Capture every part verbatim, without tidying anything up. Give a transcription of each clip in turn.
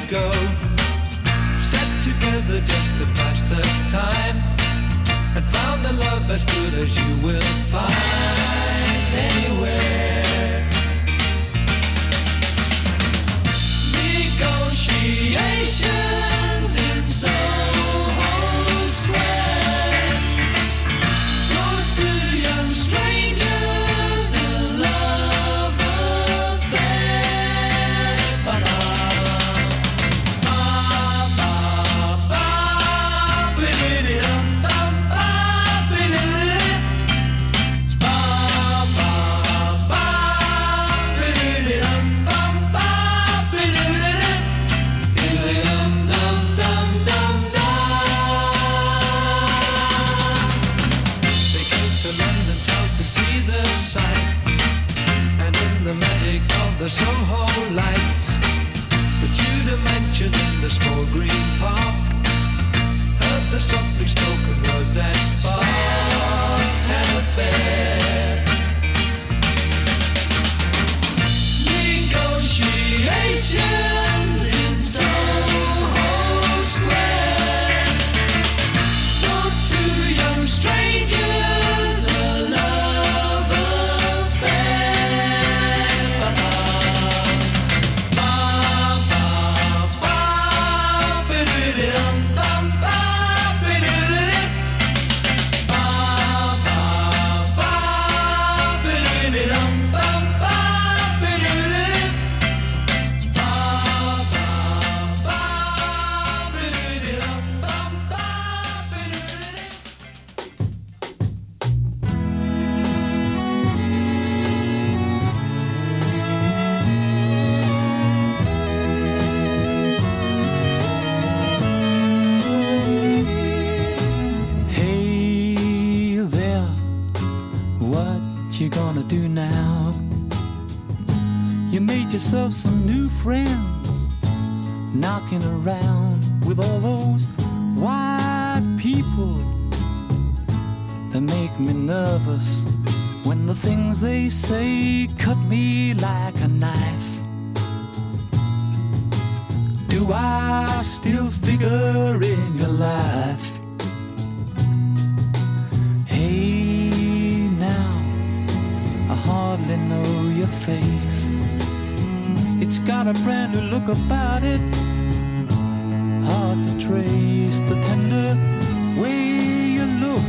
ago, sat together just to pass the time, and found a love as good as you will find anywhere. Negotiations in Soho Square, go to young strangers, a love affair. Ba-ba. The Soho lights, the Tudor mansion in the small green park, heard the softly spoken rosette sparked an affair. Negotiations in Soho Square, no two young strangers, a love affair. Do now. You made yourself some new friends, knocking around with all those white people that make me nervous when the things they say cut me like a knife. Do I still figure in your life? Hey now, I hardly know your face. It's got a brand new look about it, hard to trace the tender way you look,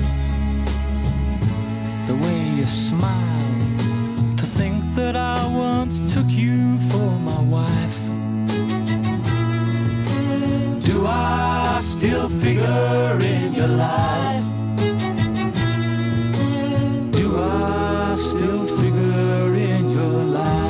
the way you smile. To think that I once took you for my wife. Do I still figure in your life? Do I still figure in your life?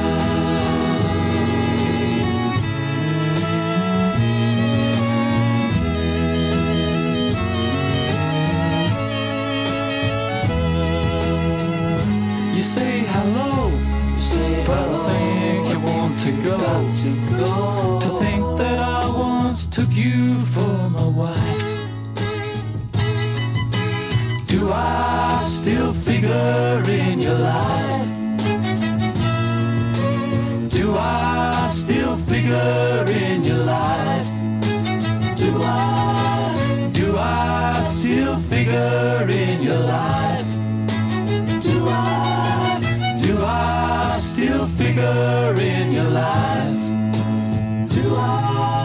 You say hello, you say but hello, I think you want to go. to go. To think that I once took you for my wife. Do I still figure in your life? Do I still figure in your life? Do I, do I still figure in your life? Do I, do I still figure in your life? Do I,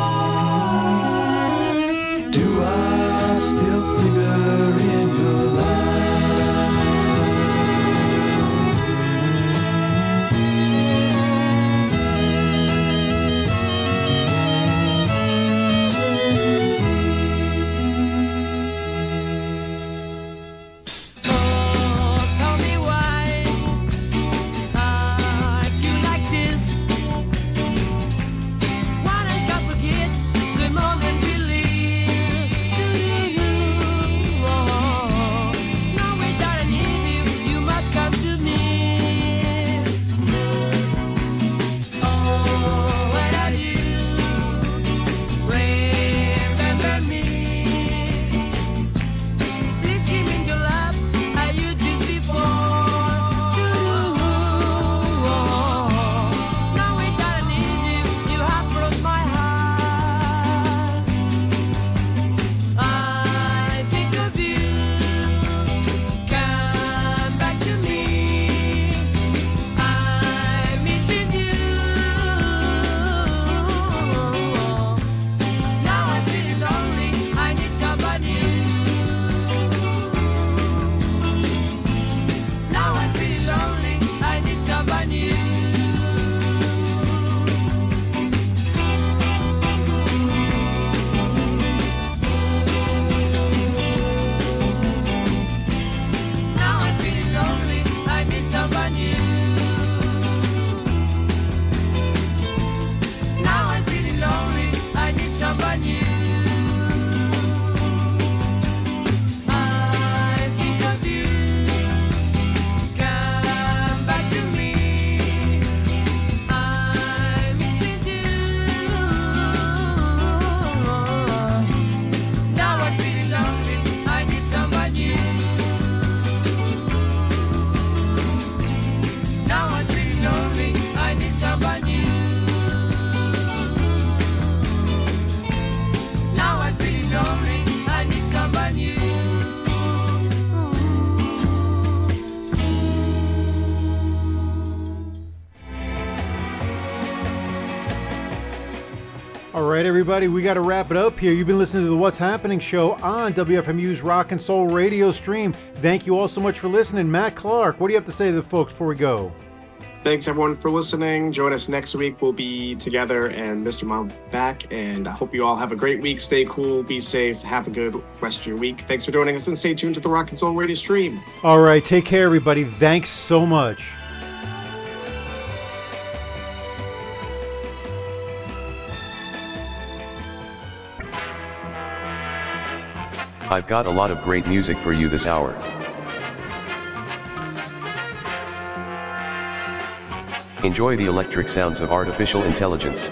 do I still figure in your life? right, everybody, we got to wrap it up here. You've been listening to the What's Happening show on W F M U's Rock and Soul radio stream. Thank you all so much for listening. Matt Clark, what do you have to say to the folks before we go? Thanks, everyone, for listening. Join us next week. We'll be together and Mister Mom back. And I hope you all have a great week. Stay cool. Be safe. Have a good rest of your week. Thanks for joining us and stay tuned to the Rock and Soul radio stream. All right. Take care, everybody. Thanks so much. I've got a lot of great music for you this hour. Enjoy the electric sounds of artificial intelligence.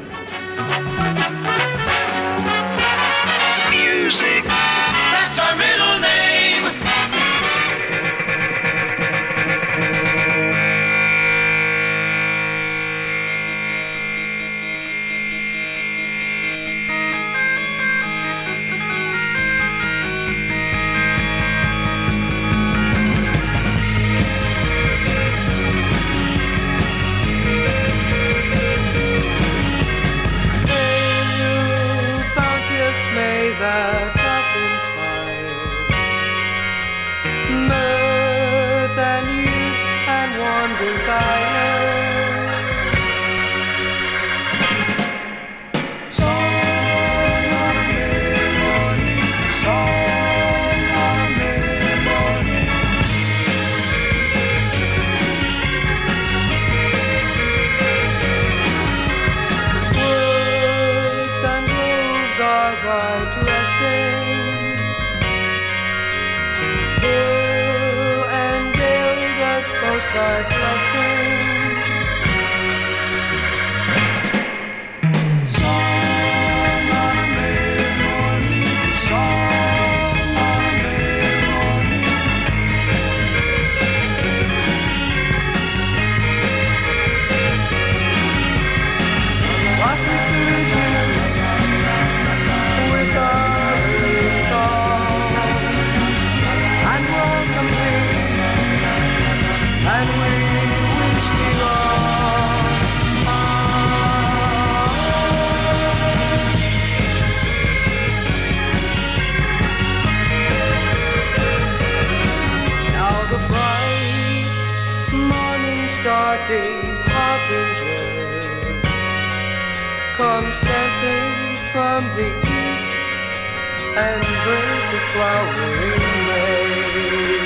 Music. That's our middle name. That hath inspired mirth and youth and one desire. Song on a May morning, song on a May morning. Words and groves are thy hill and dale does boast thy blessing. Song on a May morning, song on a May morning. Last we salute you with our song and welcome thee, and we wish thee all. Now the bright morning star day's harbinger comes dancing from the east and brings the flowering May.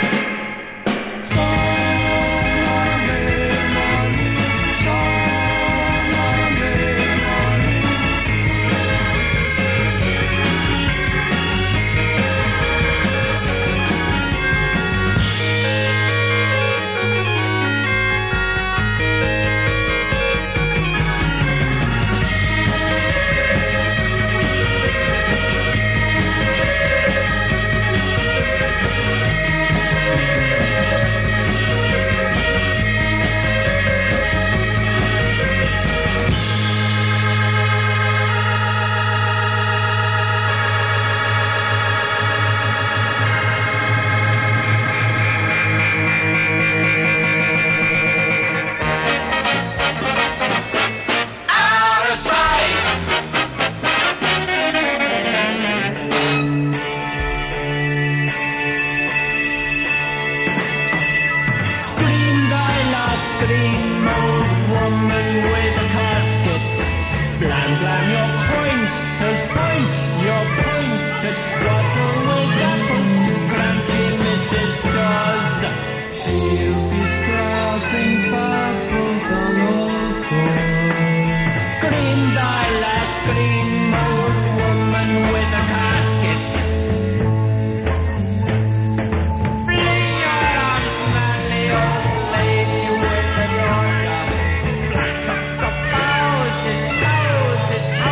Song on a May morning, song on a May morning. Scream, old woman with a casket. Blam, blam, your pointers point, your pointers. What will apples to fancy Missus Stars? She'll be scrubbing purples on all fours. Scream, thy last scream, old woman with a casket. Fling your arms, manly old lady with a daughter. Flat tops of houses, houses, houses.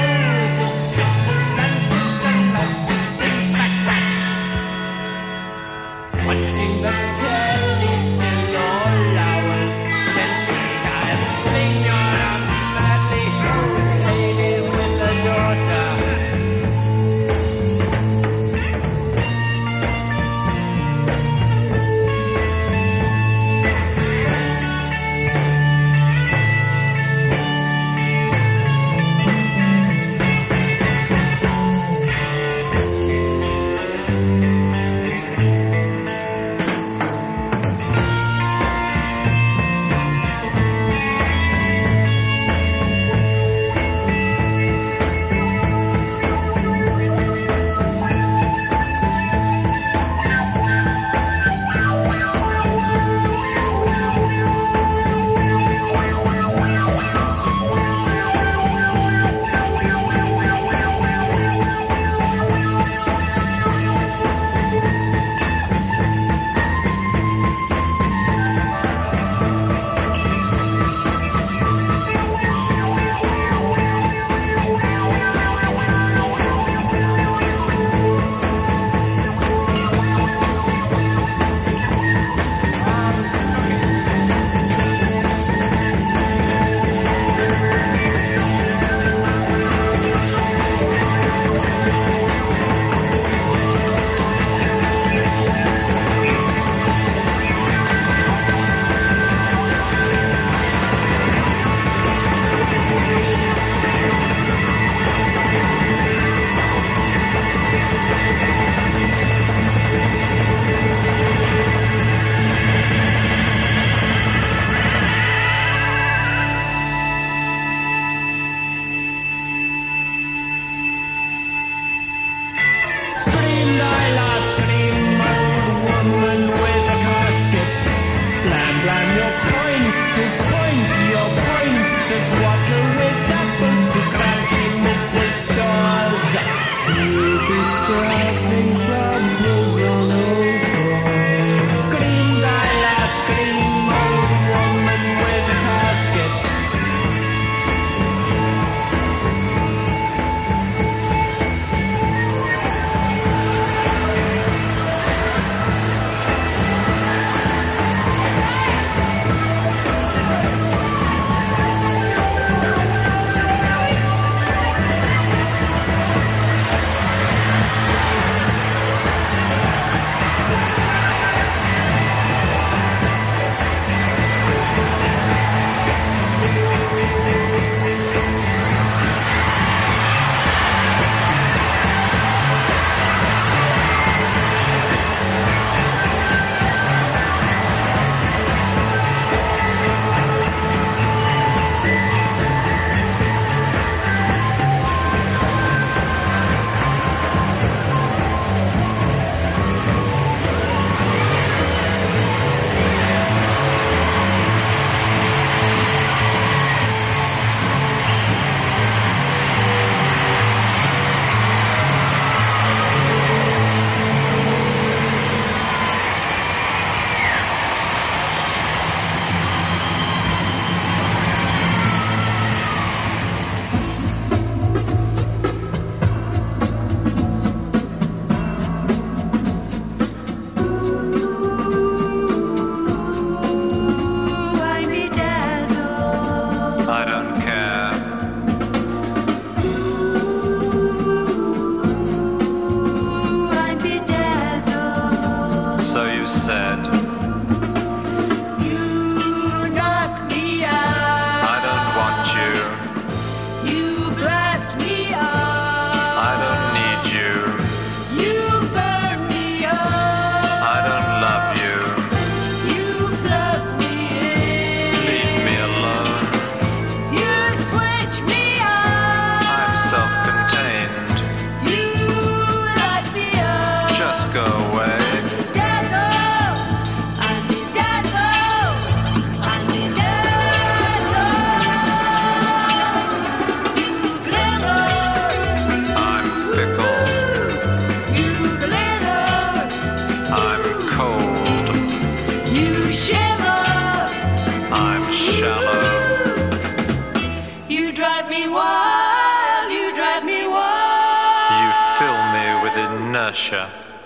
go away. Inertia.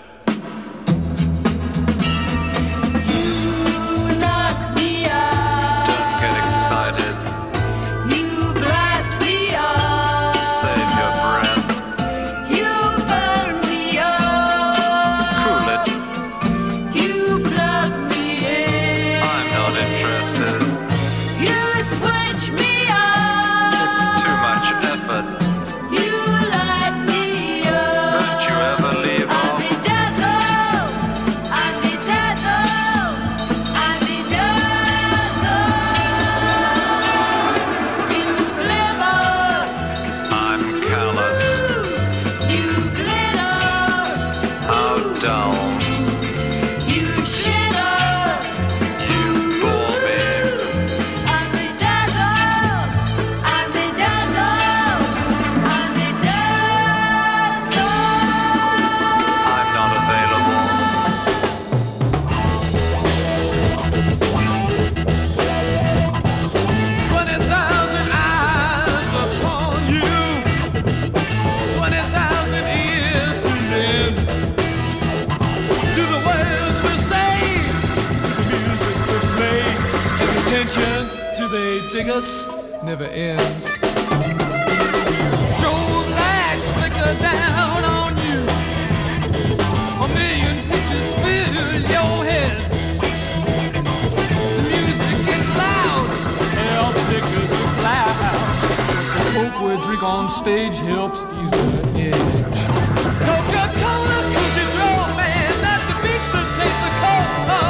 Don't get excited. You blast me up. Save your breath. You burn me up. Cool it. You plug me in. I'm not interested. You switch me up. It's too much effort. You light me up. Don't you ever leave off. Do they dig us? Never ends. Strobe lights flicker down on you. A million pictures fill your head. The music gets loud. Hell flickers is loud. The coke we drink on stage helps ease the edge. Coca-Cola cookies roll, man. That's the beats that taste the coke.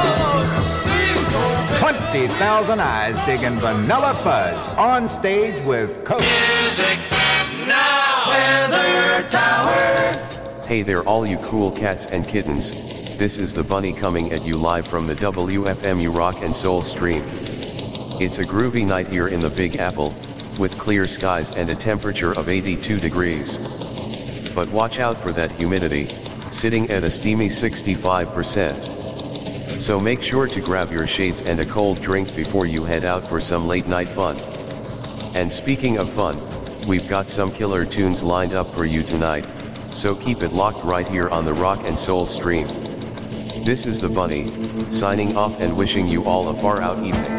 twenty thousand eyes digging Vanilla Fudge on stage with Coke. Music now, Weather Tower. Hey there all you cool cats and kittens, this is the Bunny coming at you live from the W F M U Rock and Soul stream. It's a groovy night here in the Big Apple, with clear skies and a temperature of eighty-two degrees. But watch out for that humidity, sitting at a steamy sixty-five percent. So make sure to grab your shades and a cold drink before you head out for some late night fun. And speaking of fun, we've got some killer tunes lined up for you tonight, so keep it locked right here on the Rock and Soul stream. This is the Bunny, signing off and wishing you all a far out evening.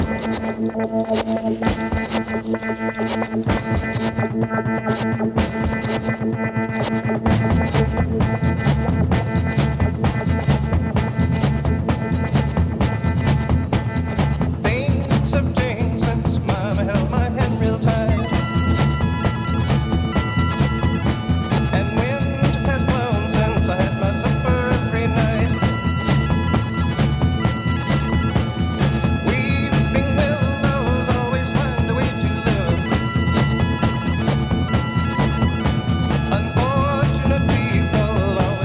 Unfortunate people always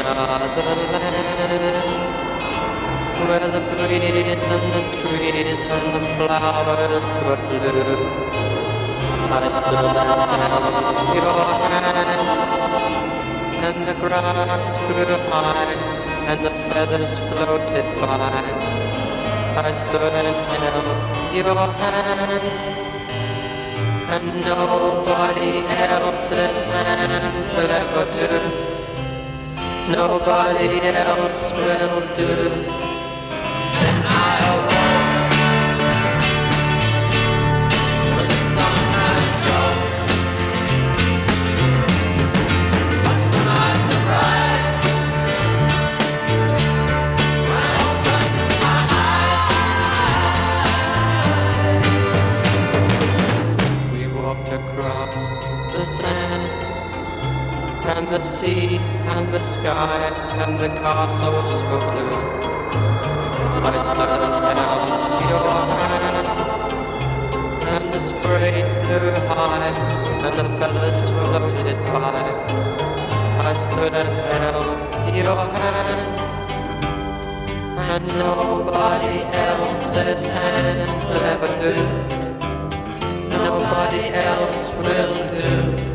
another land where the breeze and the trees and the flowers were blue. I stood and held your hand, and the grass grew high, and the feathers floated by. I stood and held your hand, and nobody else's hand will ever do. Nobody else will do. Then I awoke with the sunrise joke. Much to my surprise, when I opened my eyes, we walked across the sand, and the sea, and the sky, and the castles were blue. I stood and held your hand, and the spray flew high, and the feathers floated by. I stood and held your hand, and nobody else's hand will ever do. Nobody else will do.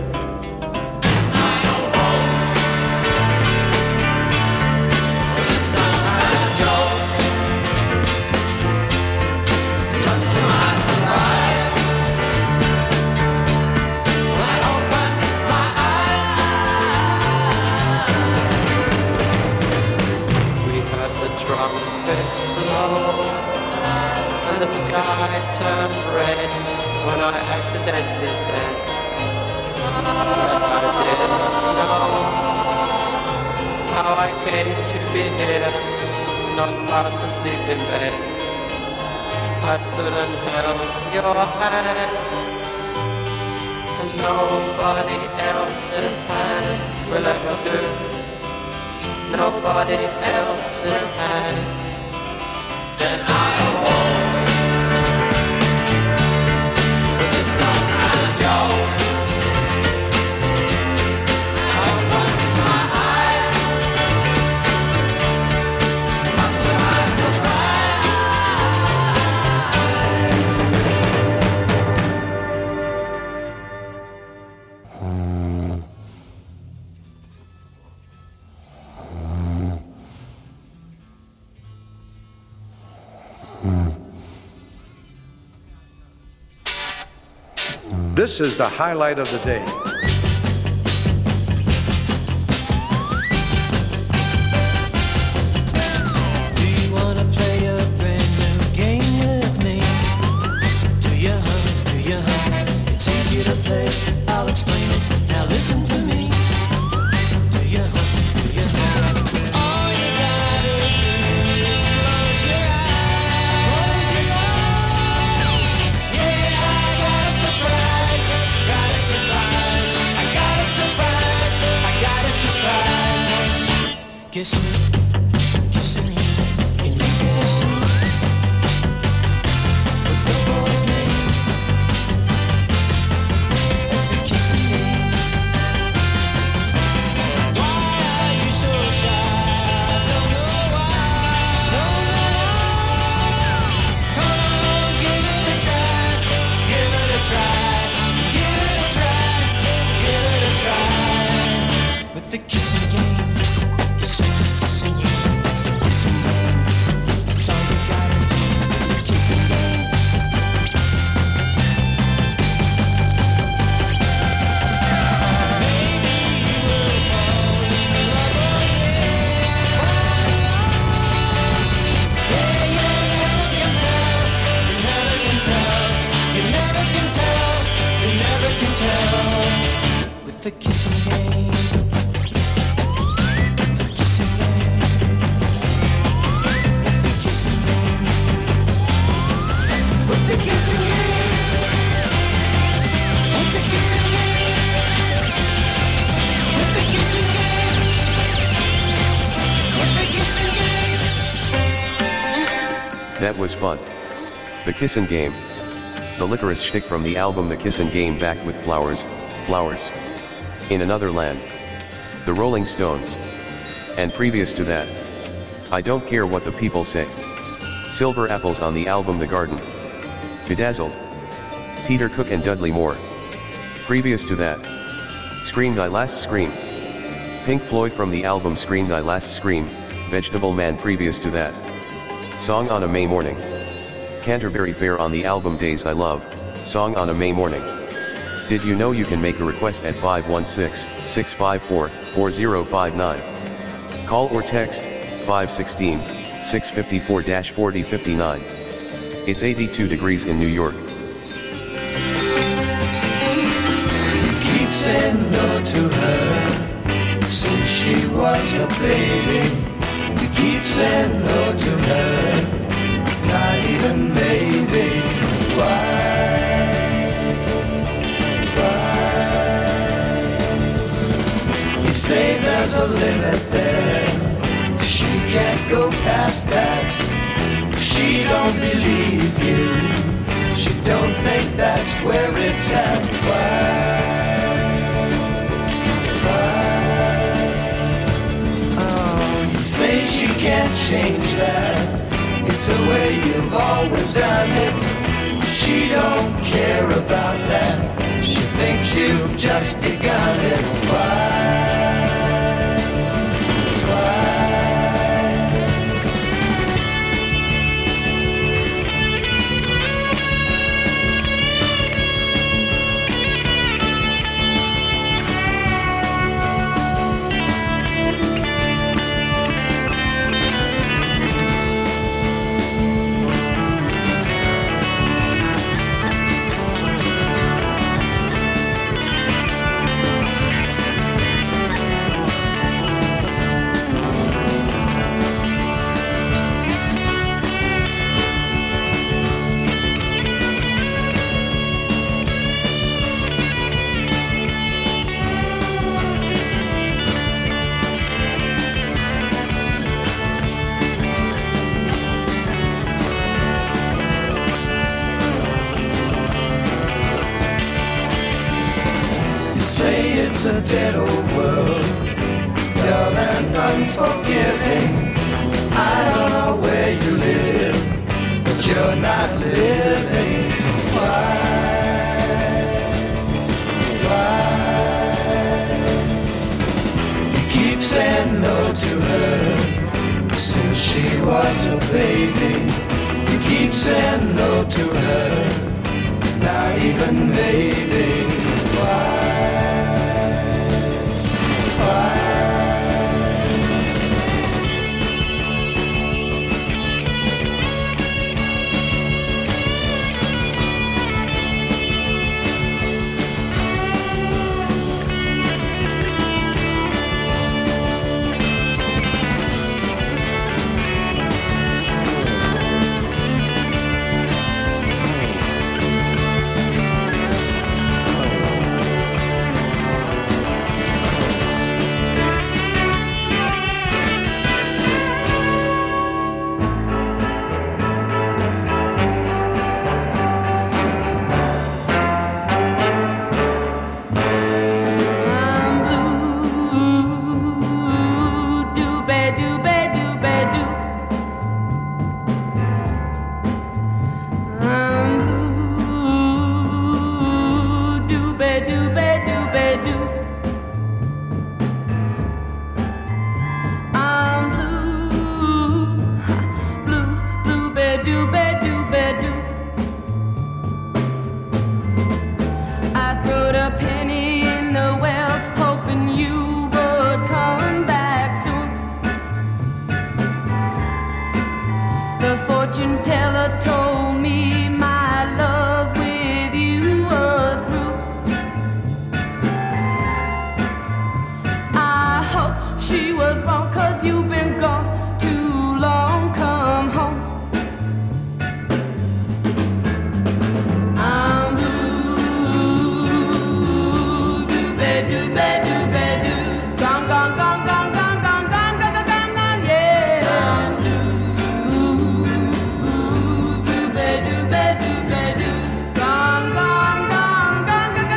The sky turned red when I accidentally said that I didn't know how I came to be here, not fast asleep in bed. I stood and held your hand, and nobody else's hand will ever do. Nobody else's hand. Then I awoke. This is the highlight of the day. Do you wanna play a brand new game with me? Do you, huh? Do you, huh? It's easy to play, I'll explain it. Now listen to me. Do you, huh? Do you, huh? All you gotta do is close your eyes. Close your eyes. Yeah, I got a surprise. Got a surprise. I got a surprise. I got a surprise. Kiss me. Kissing you. Can you guess who? What's the boy's name? It's a kissing game. Why are you so shy? Don't know why. Don't know why. Come on, give it a try. Give it a try. Give it a try. Give it a try. With the kissing game. Kissing is kissing you. It's the kissing game. That's all you gotta do. The kissing game. Maybe you will fall in love again. Yeah, you never can tell. You never can tell. You never can tell. You never can tell. With the kissing game. The kissing game. The kissing game. With the kissing game. With the kissing game. With the kissing game. With the kissing game. That was fun. The Kissin' Game. The licorice shtick from the album The Kissin' Game, back with flowers, flowers. In Another Land. The Rolling Stones. And previous to that, I Don't Care What the People Say. Silver Apples on the album The Garden. Bedazzled. Peter Cook and Dudley Moore. Previous to that, Scream Thy Last Scream. Pink Floyd from the album Scream Thy Last Scream, Vegetable Man. Previous to that, Song on a May Morning. Canterbury Fair on the album Days I Love, Song on a May Morning. Did you know you can make a request at five one six, six five four, four zero five nine? Call or text five one six, six five four, four zero five nine. It's eighty-two degrees in New York. Keep saying no to her since she was a baby. We keep saying no to her, not even maybe. Why? You say there's a limit there, she can't go past that. She don't believe you, she don't think that's where it's at. Why? Why? Oh, you say she can't change that, it's the way you've always done it. She don't care about that, she thinks you've just begun it. Why? It's a dead old world, dull and unforgiving. I don't know where you live, but you're not living. Why? Why? You keep saying no to her since she was a baby. You keep saying no to her, not even maybe. Why?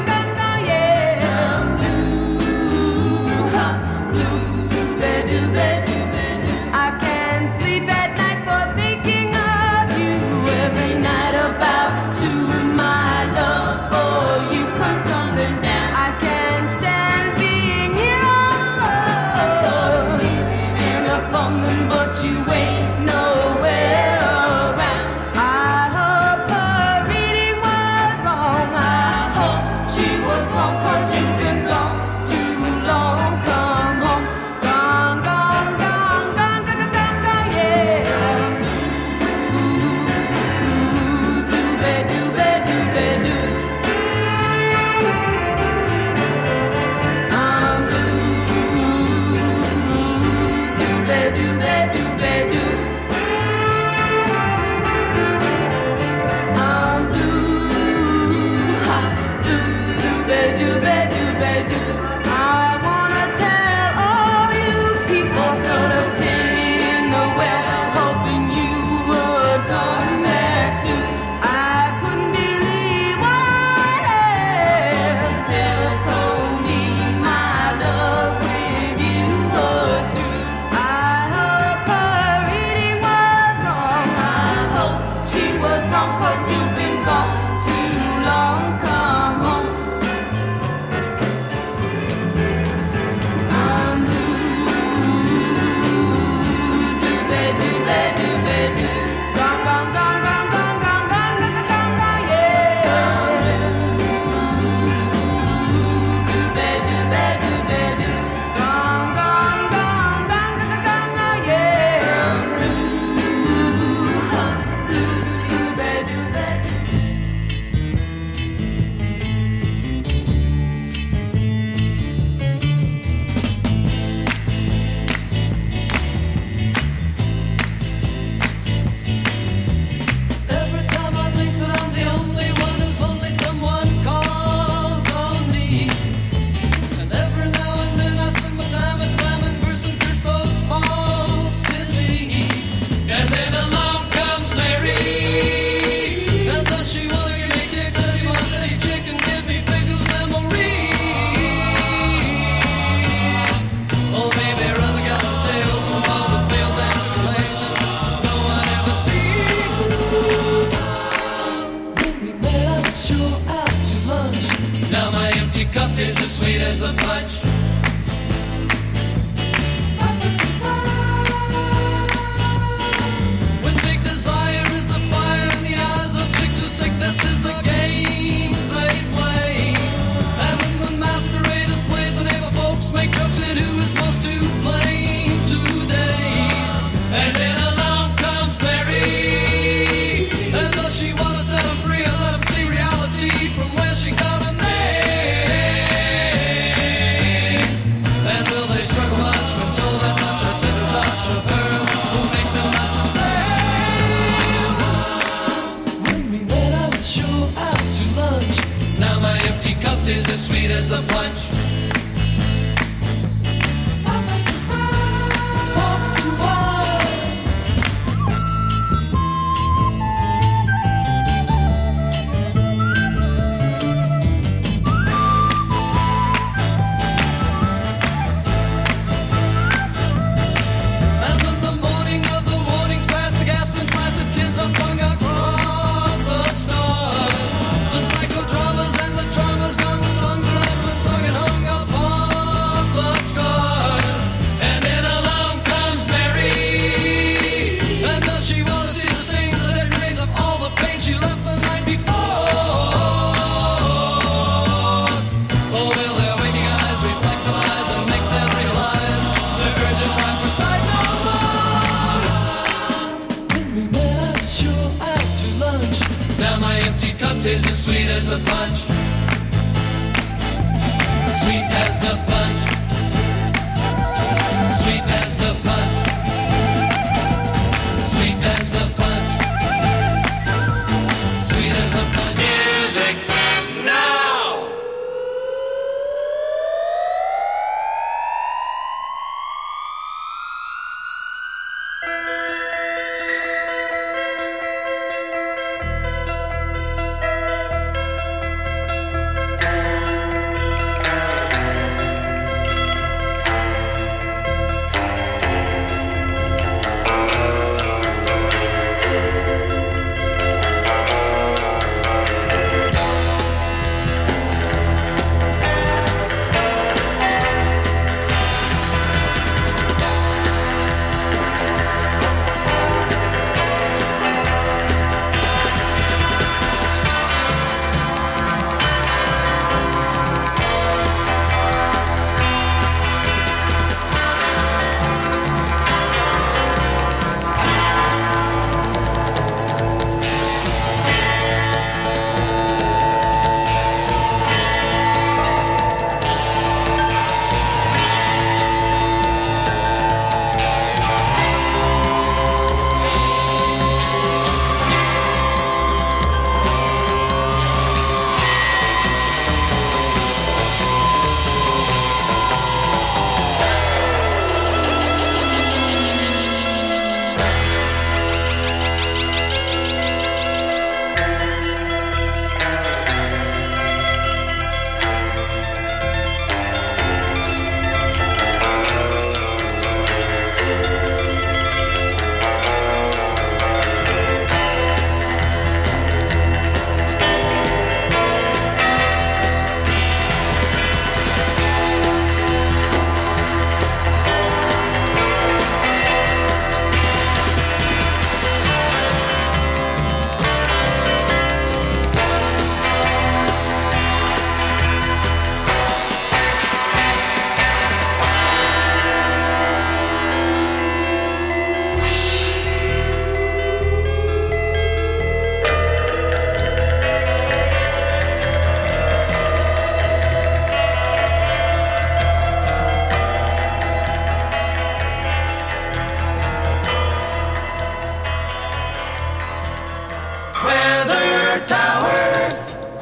do that.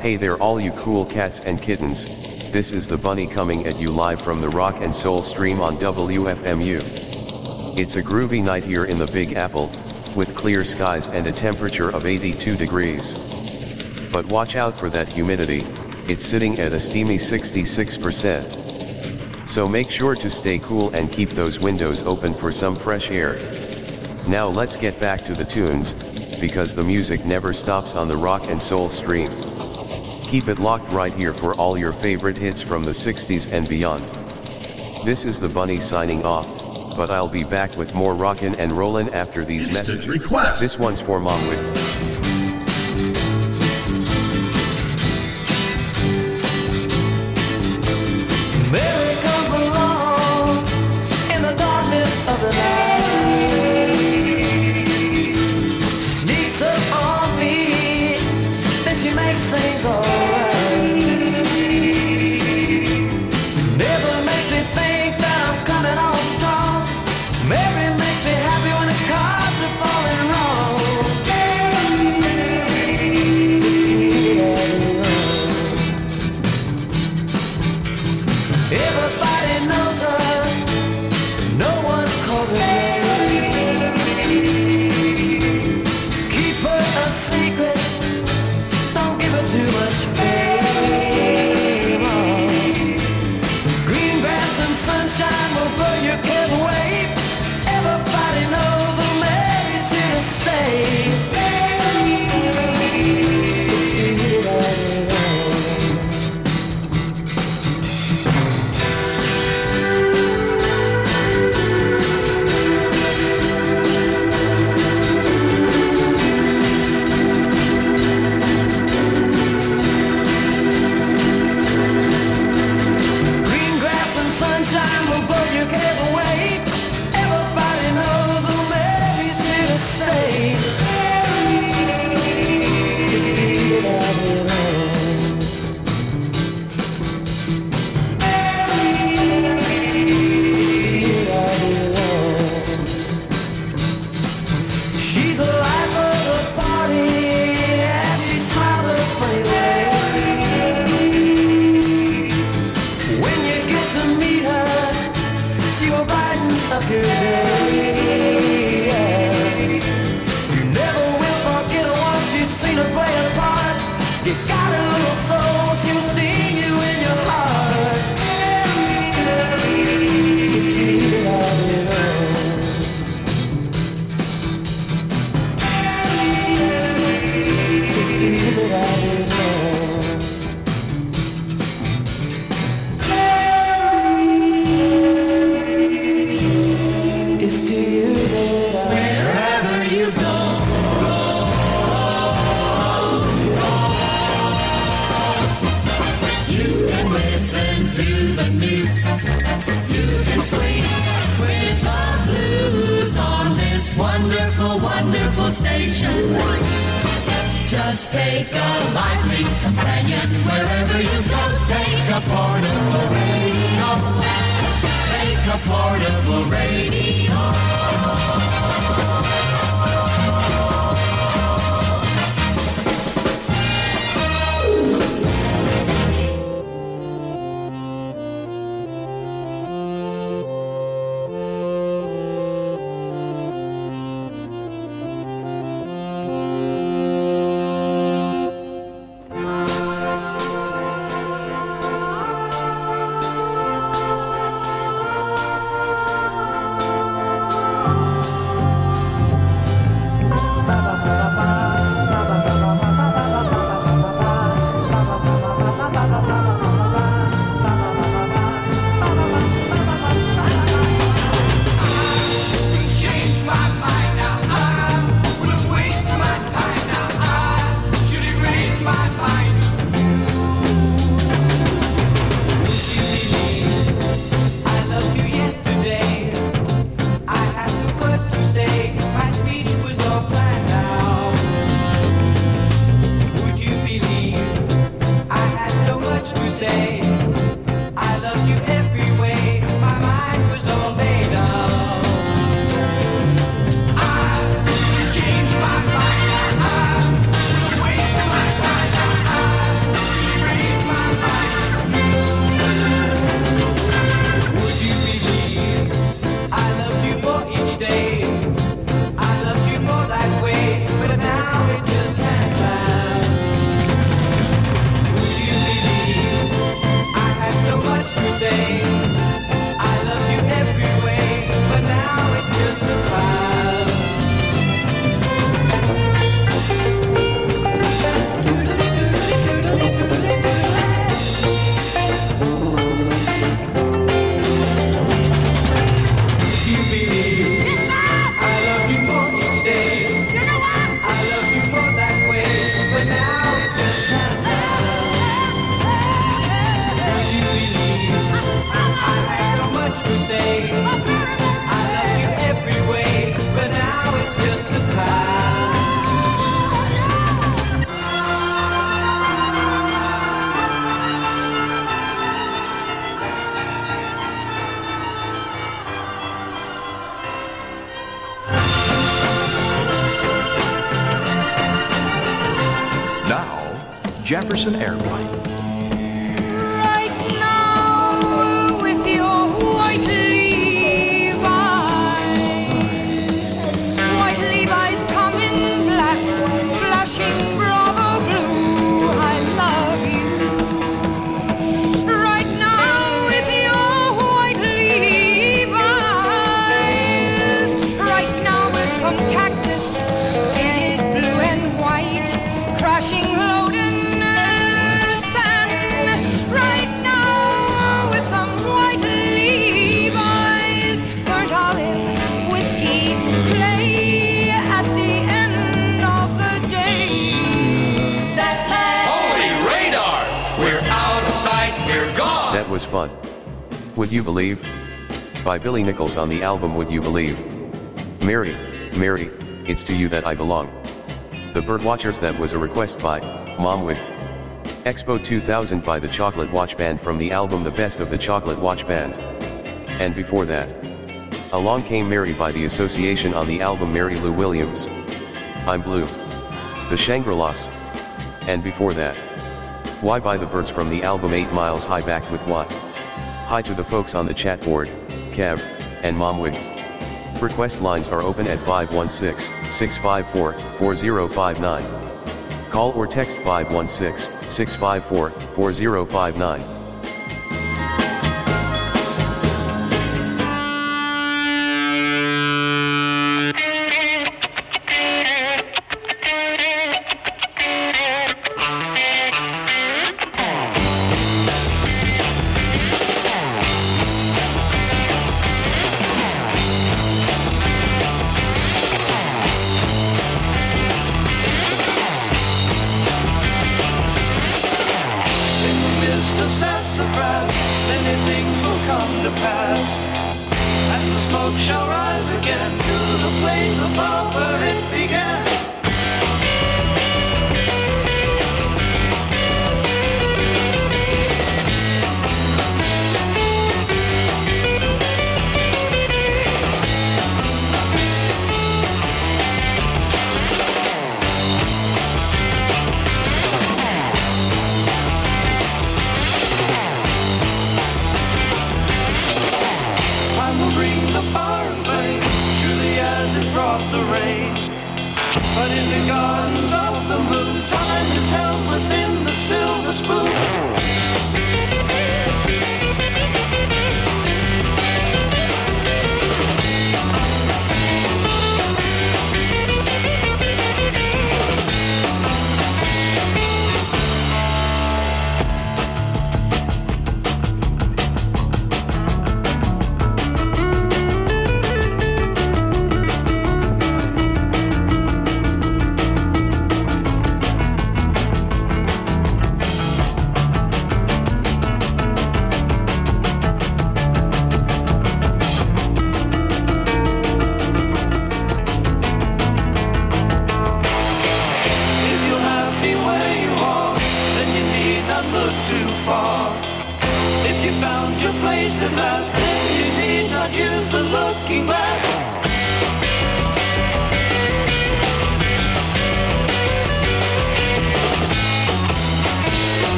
Hey there all you cool cats and kittens, this is the Bunny coming at you live from the Rock and Soul stream on W F M U. It's a groovy night here in the Big Apple, with clear skies and a temperature of eighty-two degrees. But watch out for that humidity, it's sitting at a steamy sixty-six percent. So make sure to stay cool and keep those windows open for some fresh air. Now let's get back to the tunes, because the music never stops on the Rock and Soul stream. Keep it locked right here for all your favorite hits from the sixties and beyond. This is the Bunny signing off, but I'll be back with more rockin' and rollin' after these Instant messages. request. This one's for Mom with Mary comes along in the darkness of the night, sneaks up on me, then she makes things alright. Never makes me think that I'm coming on strong. Mary makes me happy when the cards are falling wrong. Everybody knows her, no one calls her name. Keep her a secret, don't give her too much fame. Oh. Green grass and sunshine will burn your cares away. Everybody knows that Mary's here to stay. Green grass and sunshine will blow your cares away. Everybody knows that Mary's here to stay. She's the life of the party, and she smiles her funny way. When you get to meet her, she will brighten up your day. You never will forget her once you've seen her play a part. You got a little soul, she will sing you in your heart. It's to you that I wherever you go. You can listen to the news. You can swing with the blues on this wonderful, wonderful station. Just take a lively companion wherever you go. Take a portable radio. Take a portable radio. Jefferson Airplane. Right now, with your white Levi's, white Levi's come in black, flashing Bravo blue, I love you. Right now, with your white Levi's, right now with some cactus, faded blue and white, crashing loaded. That was fun. Would You Believe? By Billy Nichols on the album Would You Believe? Mary, Mary, it's to you that I belong. The Birdwatchers, that was a request by Mom Would. Expo two thousand by the Chocolate Watch Band from the album The Best of the Chocolate Watch Band. And before that, Along Came Mary by the Association on the album Mary Lou Williams. I'm Blue. The Shangri-Las. And before that, Why by the Birds from the album Eight Miles High, back with What. Hi to the folks on the chat board, Kev, and Momwood. Request lines are open at five one six, six five four, four zero five nine. Call or text five one six, six five four, four zero five nine.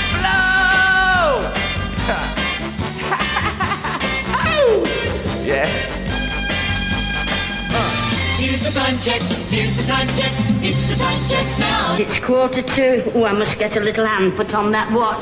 Yeah. time check, here's the time check, it's the time check now. It's quarter to. Oh, I must get a little hand put on that watch.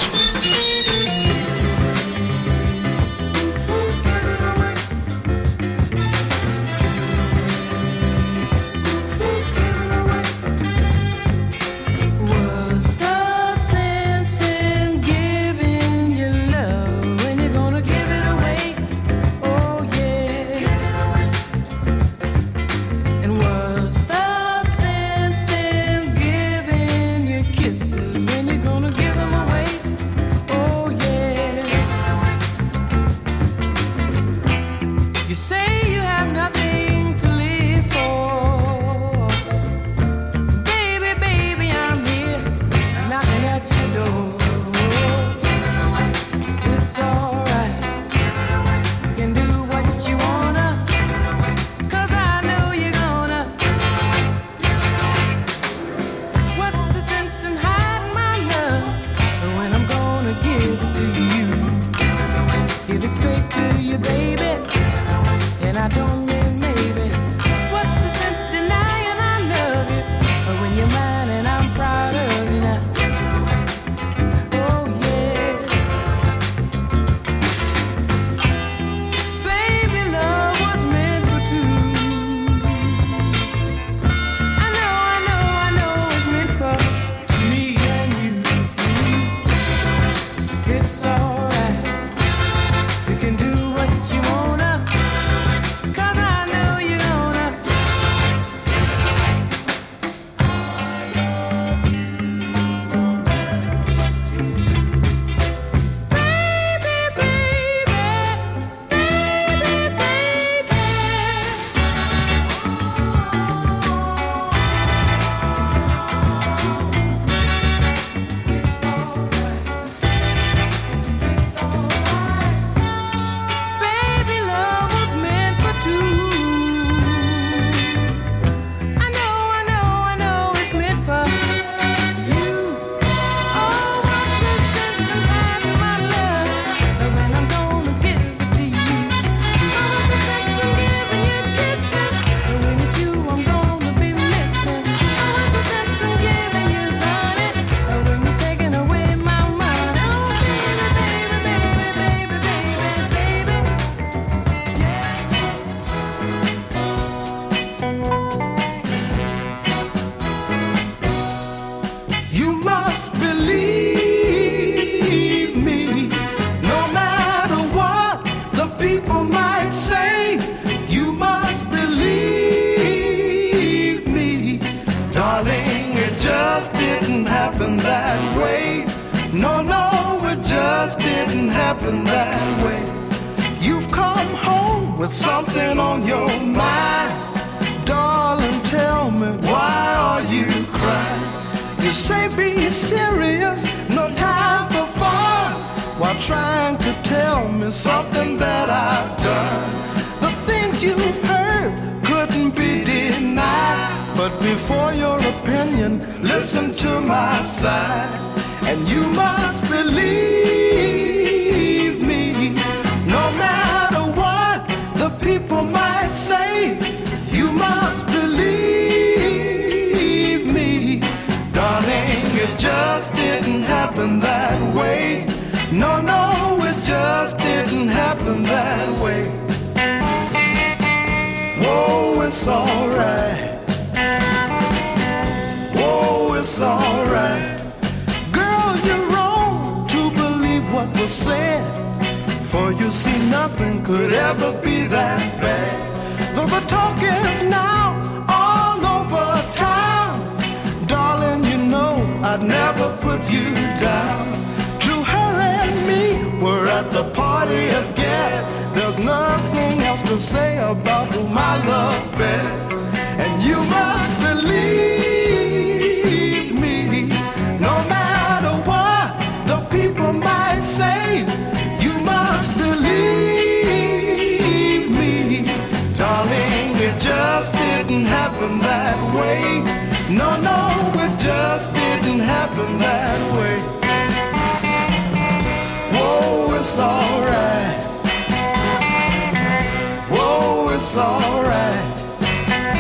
Whoa, it's alright.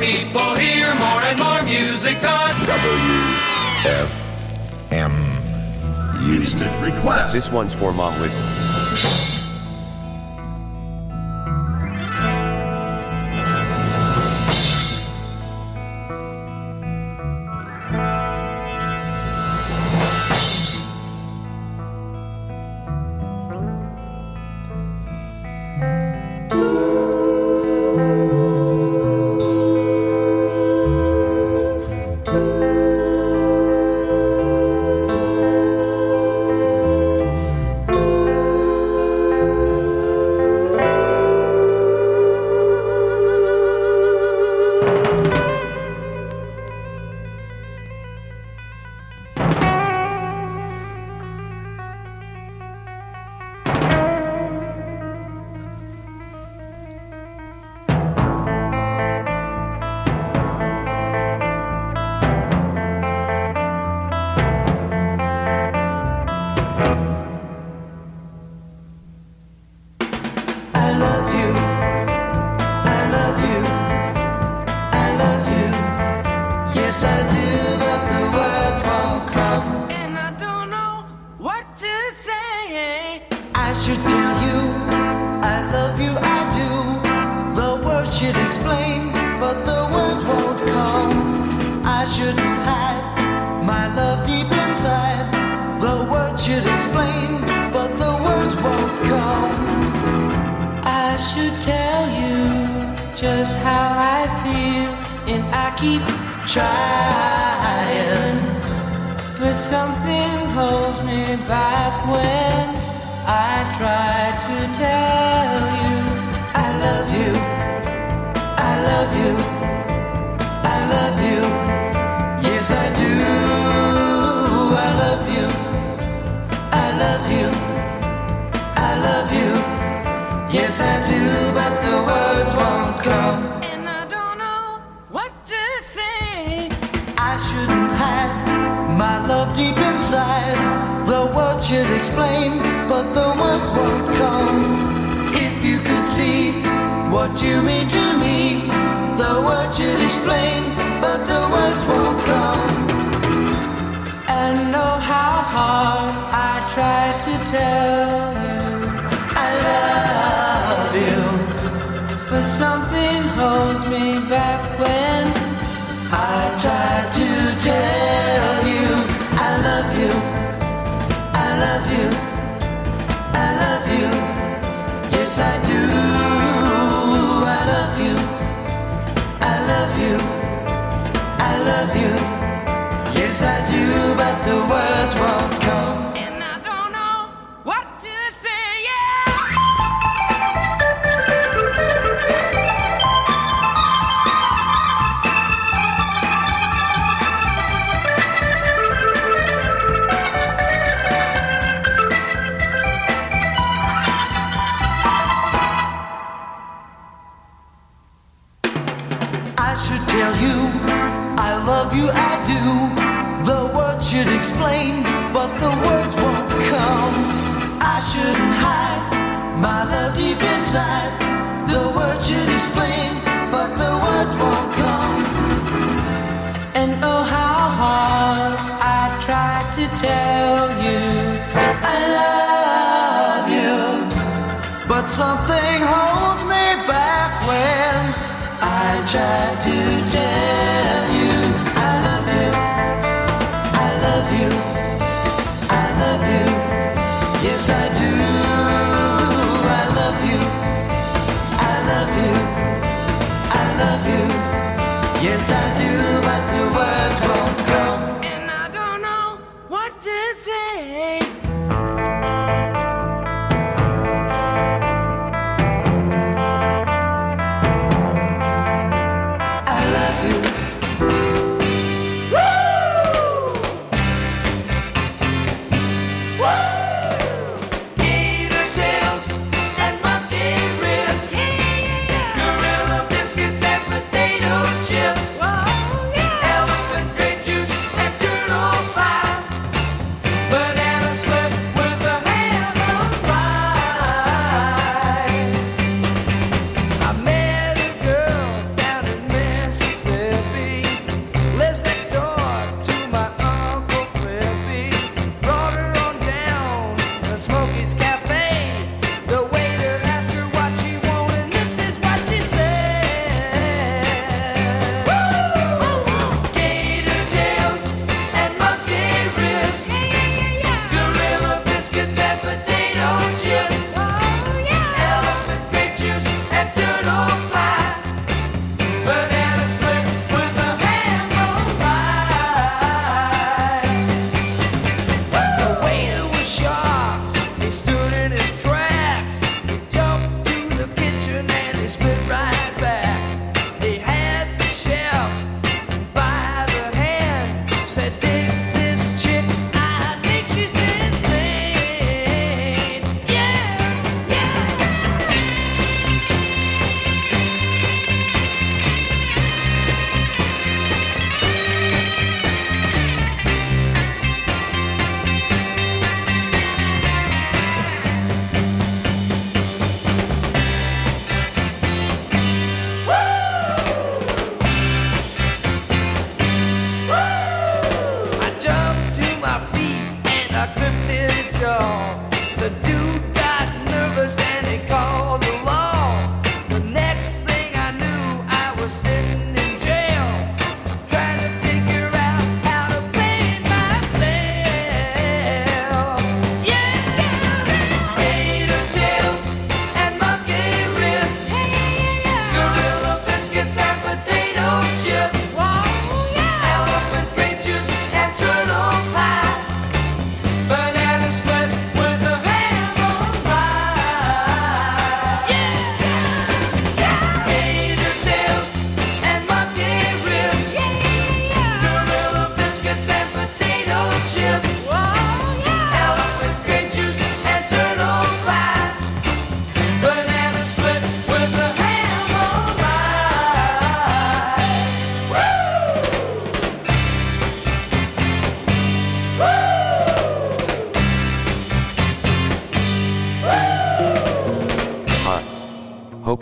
people hear more and more music on W F M. Instant request. This one's for Mom with. chips. Whoa,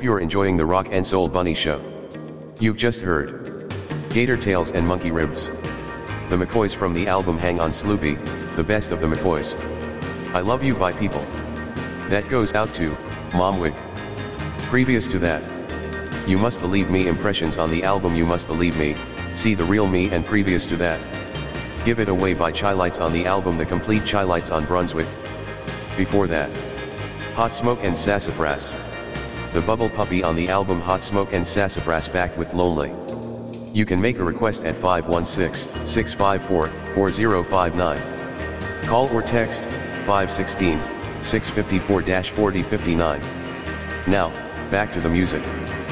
Hope you're enjoying the Rock and Soul Bunny Show. You've just heard Gator Tails and Monkey Ribs. The McCoys from the album Hang On Sloopy, the best of the McCoys. I Love You by People. That goes out to Mom Wig. Previous to that, You Must Believe Me impressions on the album You Must Believe Me, See the Real Me, and previous to that, Give It Away by Chi-Lites on the album The Complete Chi-Lites on Brunswick. Before that, Hot Smoke and Sassafras. The Bubble Puppy on the album Hot Smoke and Sassafras, back with Lonely. You can make a request at five one six, six five four, four zero five nine. Call or text five one six, six five four, four zero five nine. Now, back to the music.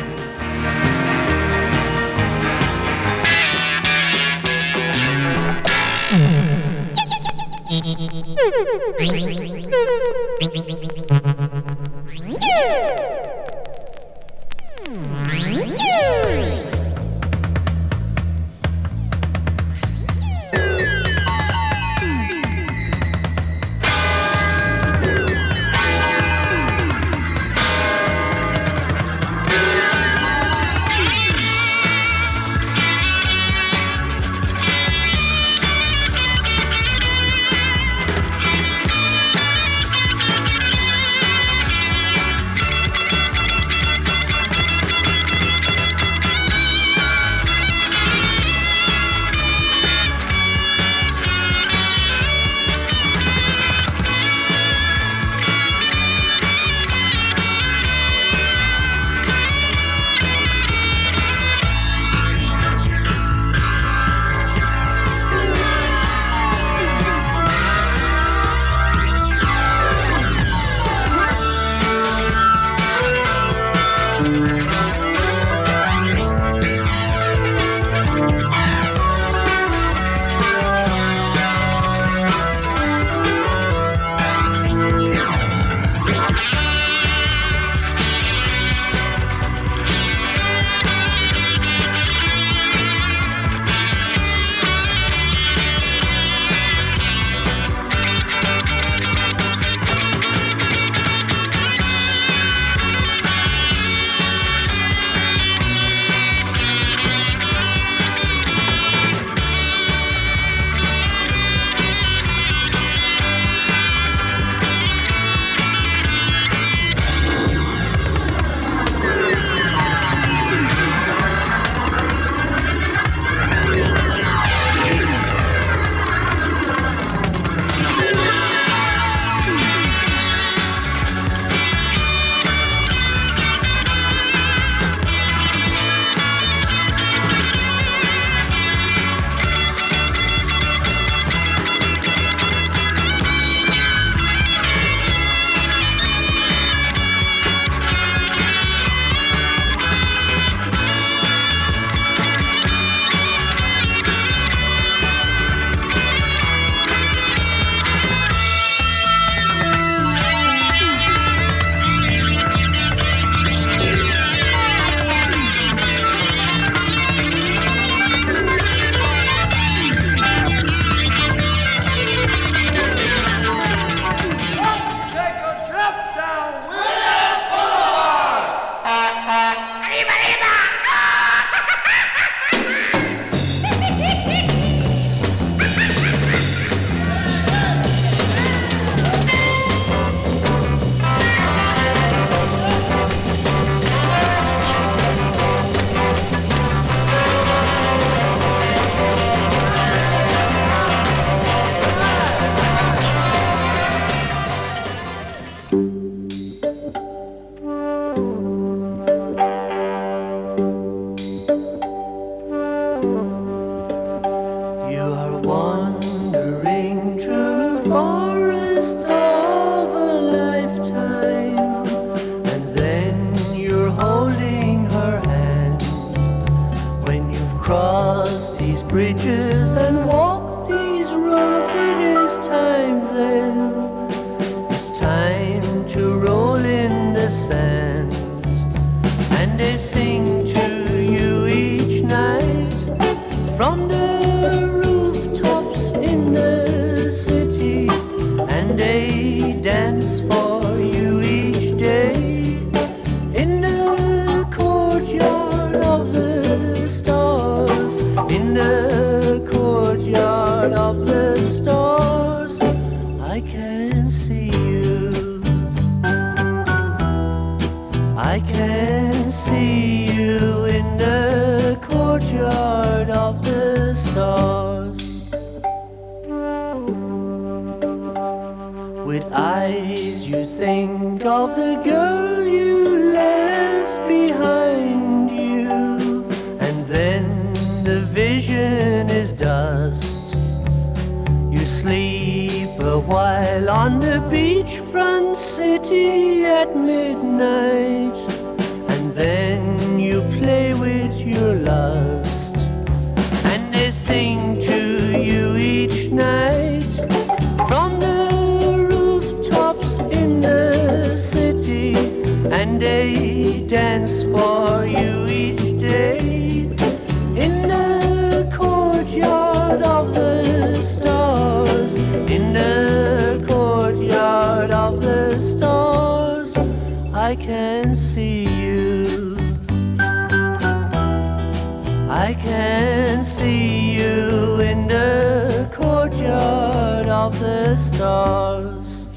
bridges and walk these roads. It is time then, it's time to roll in the sands, and they sing to you each night from the rooftops in the city, and they dance for you each day in the of the girl you left behind you, and then the vision is dust. You sleep a while on the beachfront city at midnight, and then you play with your lust, and they sing to you each night from the rooftops in the city, and they dance for you each day in the courtyard of the stars, in the courtyard of the stars. I can see you, I can see you in the courtyard of the stars.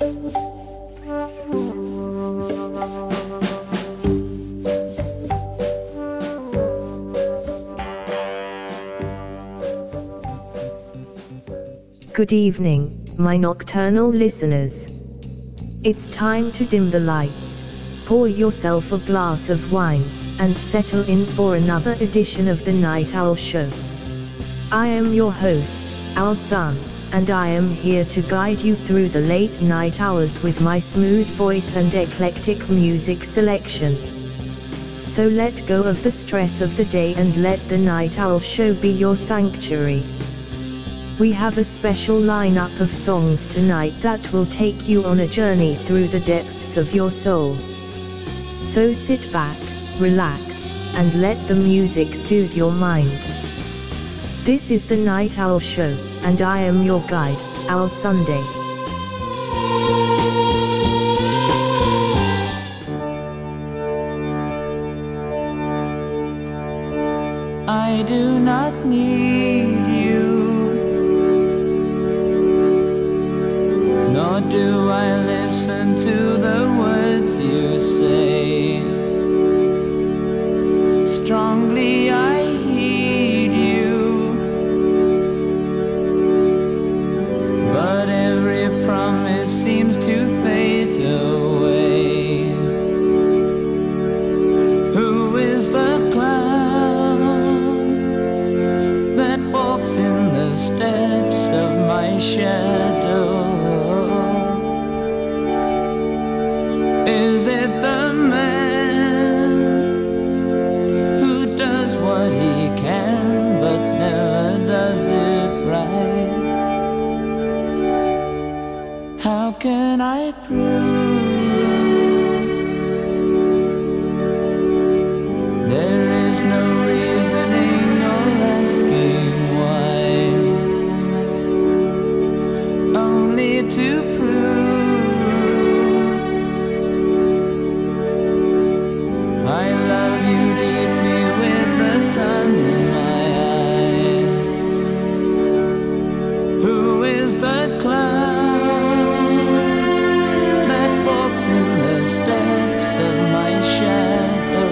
Good evening, my nocturnal listeners. It's time to dim the lights, pour yourself a glass of wine, and settle in for another edition of the Night Owl Show. I am your host, Al Sun, and I am here to guide you through the late night hours with my smooth voice and eclectic music selection. So let go of the stress of the day and let the Night Owl Show be your sanctuary. We have a special lineup of songs tonight that will take you on a journey through the depths of your soul. So sit back, relax, and let the music soothe your mind. This is the Night Owl Show, and I am your guide, Al Sunday. I do not need you, nor do I listen to the words you say. Strongly I heed you, but every promise seems to fade away. Who is the clown that walks in the steps of my shadow? Is it the man who does what he can but never does it right? How can I prove there is no reasoning or asking why? Only to prove I love you deeply with the sun in my eye. Who is the clown that walks in the steps of my shadow?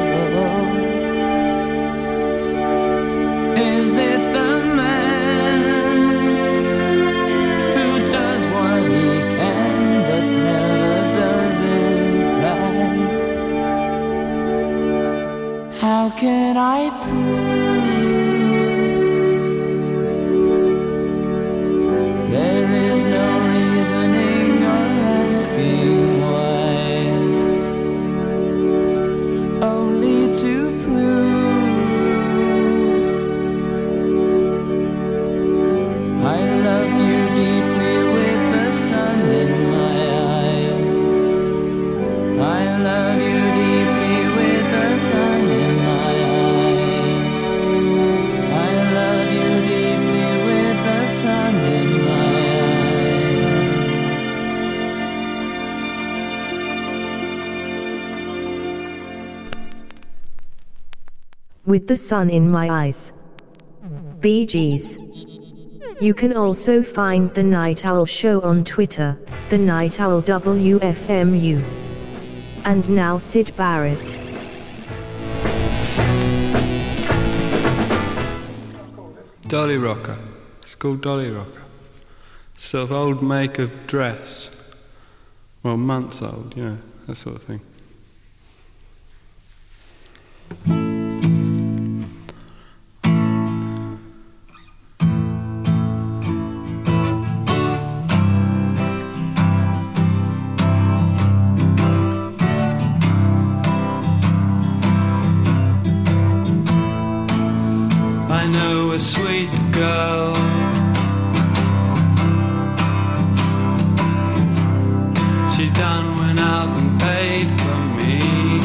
Is it the man who does what he can but never does it right? How can I prove there is no reasoning or asking why? Only to prove I love you deeply with the sun in my eye. I love you deeply with the sun in my eyes. I love you deeply with the sun in my With the sun in my eyes. Bee Gees. You can also find The Night Owl Show on Twitter, The Night Owl W F M U. And now Syd Barrett. Dolly Rocker. It's called Dolly Rocker. Sort of old make of dress. Well, months old, you know. that sort of thing. I know a sweet girl, she done went out and paid for me.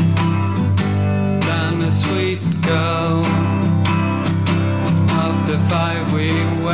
Done a sweet girl, after five we went